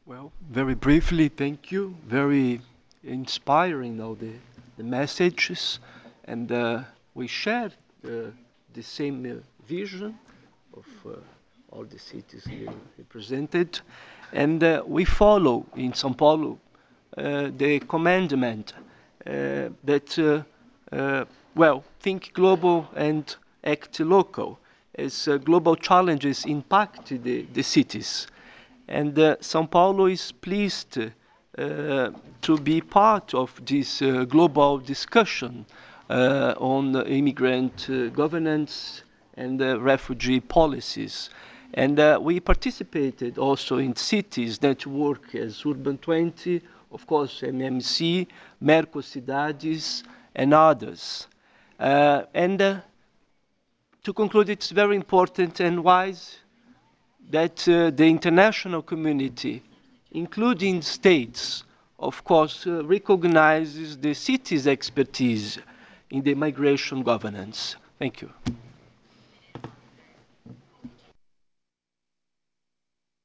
Well, very briefly, thank you. Very inspiring, the messages, and we share the same vision of all the cities here represented, and we follow in São Paulo the commandment that well, think global and act local, as global challenges impact the cities. And São Paulo is pleased to be part of this global discussion on immigrant governance and refugee policies. And we participated also in cities that work as Urban 20, of course, MMC, Mercocidades, and others. And to conclude, it's very important and wise that the international community, including states, of course, recognizes the city's expertise in the migration governance. Thank you.